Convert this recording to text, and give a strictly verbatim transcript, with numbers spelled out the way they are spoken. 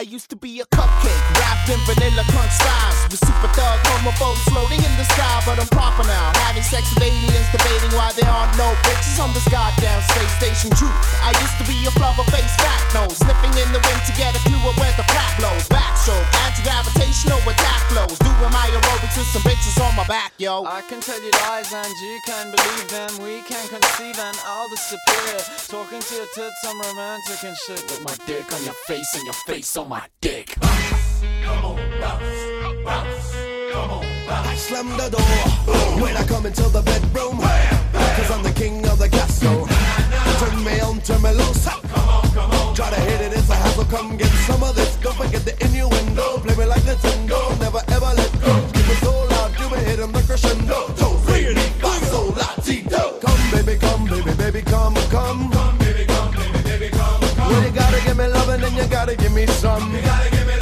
I used to be a cupcake, wrapped in vanilla crunch styles, with super thug homophobes floating in the sky. But I'm proper now, having sex with aliens, debating why there aren't no bitches on this goddamn space station. True, I used to be a flubber face, fat nose, sniffing in the wind to get a clue of where the crap blows. Backstroke, anti-gravitational attack flows, doing my aerobics with some bitches on my back, yo. I can tell you lies and you can believe them. We can conceive and all the superior. Talking to your tits, I'm romantic and shit. With my dick on your face and your face on my dick. Come on, bounce, bounce, come on, bounce. I slam the door when I come into the bedroom, cause I'm the king of the castle. Turn me on, turn me loose. Come on, come on. Try to hit it, it's a hassle. Come get some of this. Don't forget the innuendo. Play me like Nintendo. Never ever let go. Keep it so loud, do it, hit 'em the crescendo. Do re mi fa sol la ti do. Come baby, come baby, baby, come, come. Come baby, come baby, baby, come, come. Well, you gotta give me loving and you gotta give me some. You gotta give me